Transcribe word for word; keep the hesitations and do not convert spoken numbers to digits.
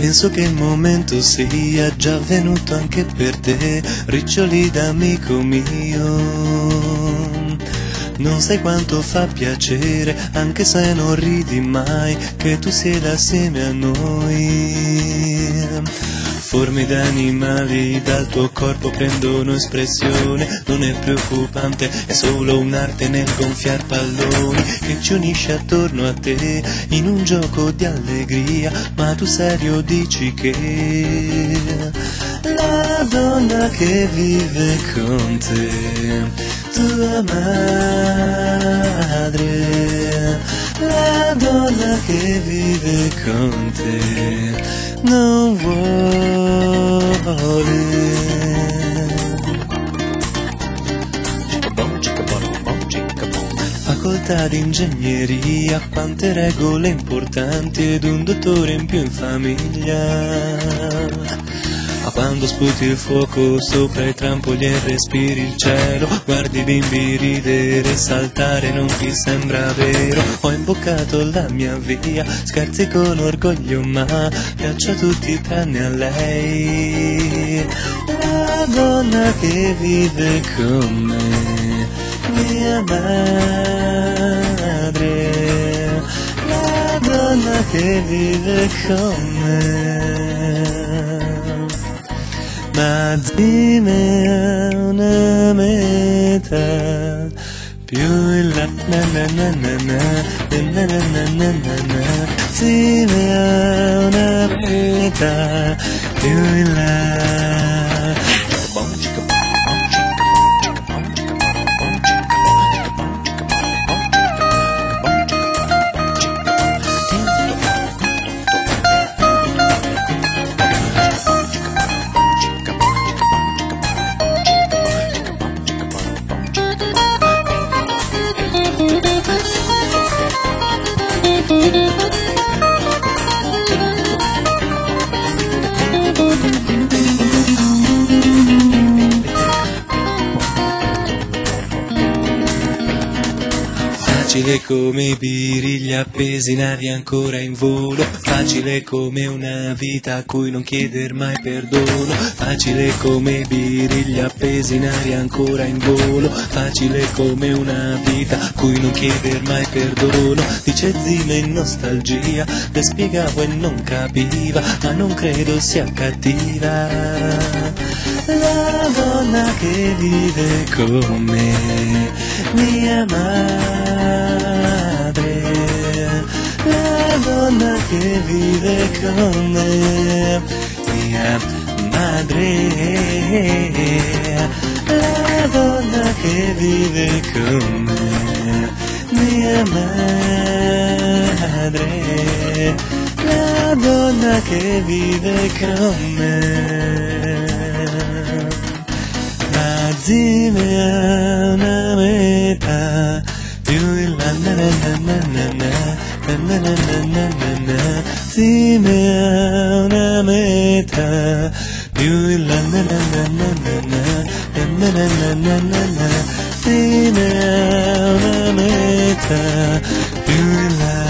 Penso che il momento sia già venuto anche per te, riccioli d'amico mio. Non sai quanto fa piacere, anche se non ridi mai, che tu sieda assieme a noi. Forme d'animali dal tuo corpo prendono espressione, non è preoccupante, è solo un'arte nel gonfiar palloni che ci unisce attorno a te in un gioco di allegria. Ma tu serio dici che la donna che vive con te, tua madre, la donna che vive con te non vuole. Facoltà di ingegneria, quante regole importanti ed un dottore in più in famiglia. Ma quando sputi il fuoco sopra i trampoli e respiri il cielo, guardi i bimbi ridere e saltare, non ti sembra vero? Ho imboccato la mia via, scherzi con orgoglio ma piaccio a tutti tranne a lei. La donna che vive con me, mia madre, la donna che vive con me. Ma dimmi una meta più in là, na na na na na, na na na na na na. Dimmi una meta più in là. Facile come i birigli appesi in aria ancora in volo, facile come una vita a cui non chieder mai perdono, facile come i birigli appesi in aria ancora in volo, facile come una vita a cui non chieder mai perdono. Dice Zime in nostalgia, le spiegavo e non capiva, ma non credo sia cattiva. La donna che vive con me, mia madre, la donna che vive con me, mia madre, la donna che vive con me, mia madre, la donna che vive con me. Ma dimmi una metà più in là, na na na na na na na na na na. Dimmi una metà più in là, na na na na na na na na na na. Dimmi una metà più in là.